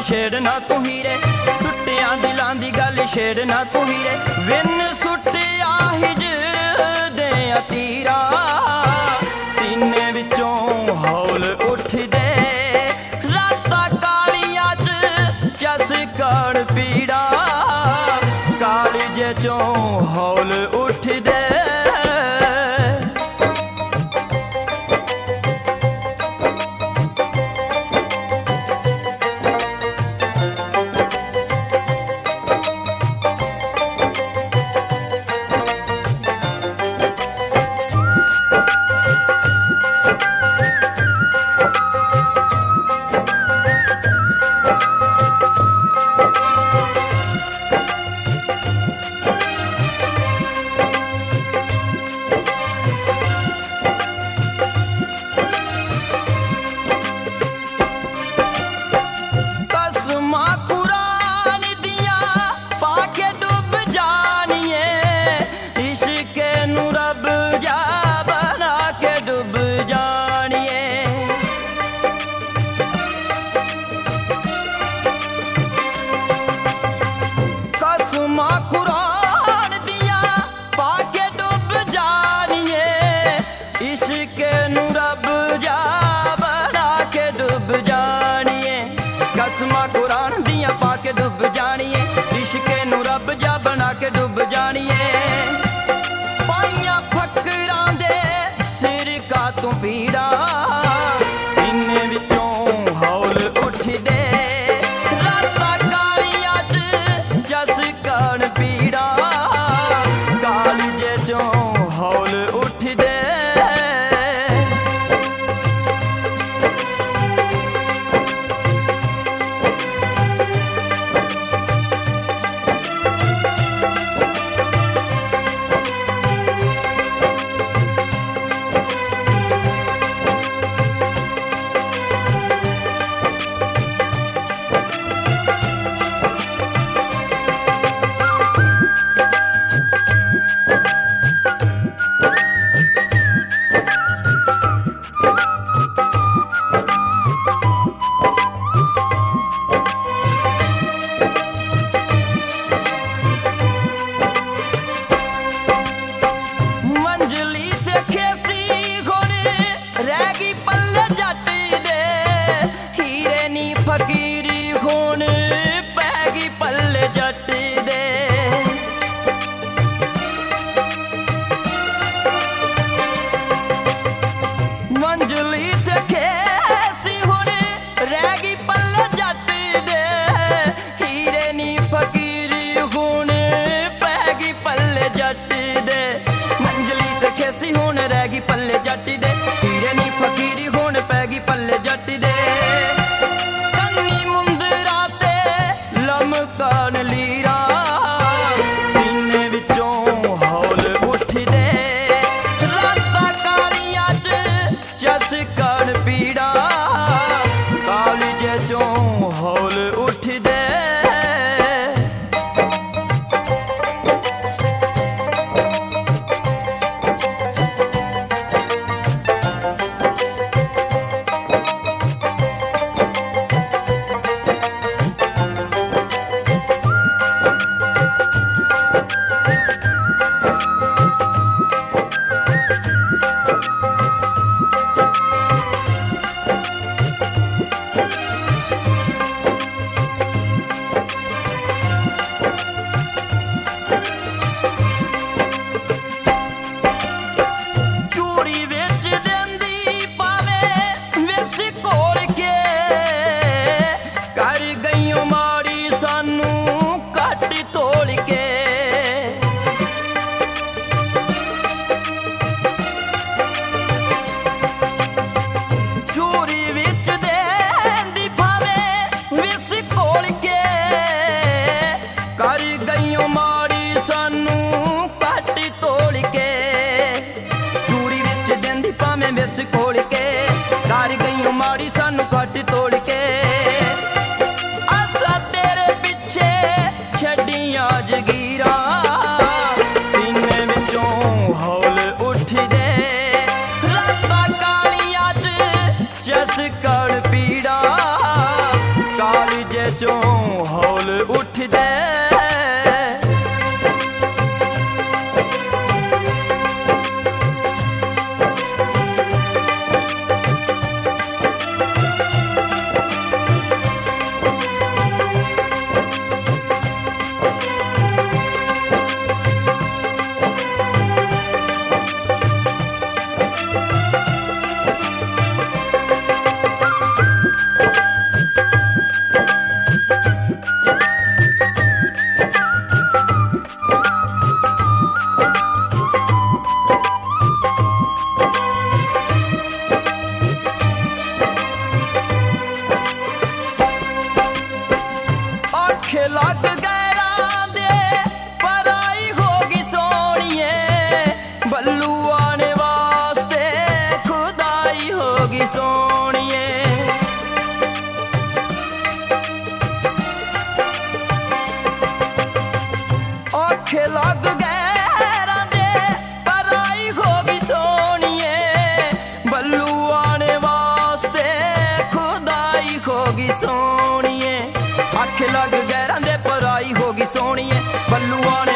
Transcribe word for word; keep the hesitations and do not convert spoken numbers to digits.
छेड़ना तू हीरे, टुटिया दिलां दी गल छेड़ना तू हीरे। विन सुटिया हिजर दे तीरा, सीने विचों हौल उठदे, रातां कालियां च चसकण पीड़ा, कालजे चों हौल उठदे। कसमा कुरान दियां पाके डुब जानिए, इश्के नू रब जा बना के डुब जानिए। पाइयां फकरां दे सिर का तू पीड़ा, सीने विचों हौल उठदे, रातां कालियां च चसकण पीड़ा, कालजे चों हौल उठदे। फकीरी खून पैगी पल्ले जट दे, मंजली ते खेसी हुण रैगी पल्ले जट दे, हीरे नी फकीरी खून पैगी पल्ले जट दे। मंजली ते खेसी हुण रैगी पल्ले जट दे, हीरे नी फकीरी खून पैगी पल्ले जट दे। लमकान लीरा, सीने विचों हौल उठदे, रातां कालियां च चसकण पीड़ा, कालजे चों हौल उठदे। विस खोल के कर गई माड़ी सानू कट तोड़ के, असा तेरे पिछे छड़ियां जगीरा, सीने विचों हौल उठदे, रातां कालियां च चसकण पीड़ा, कालजे चों हौल उठदे लग गैरां दे पराई होगी सोनिए बल्लू आने वास्ते खुदाई होगी सोनिए आखे लग गैरां दे पराई होगी सोनिए बल्लू आने वास्ते खुदाई होगी सोनिए आखे लग गैरां दे पराई होगी सोनिए बल्लू आने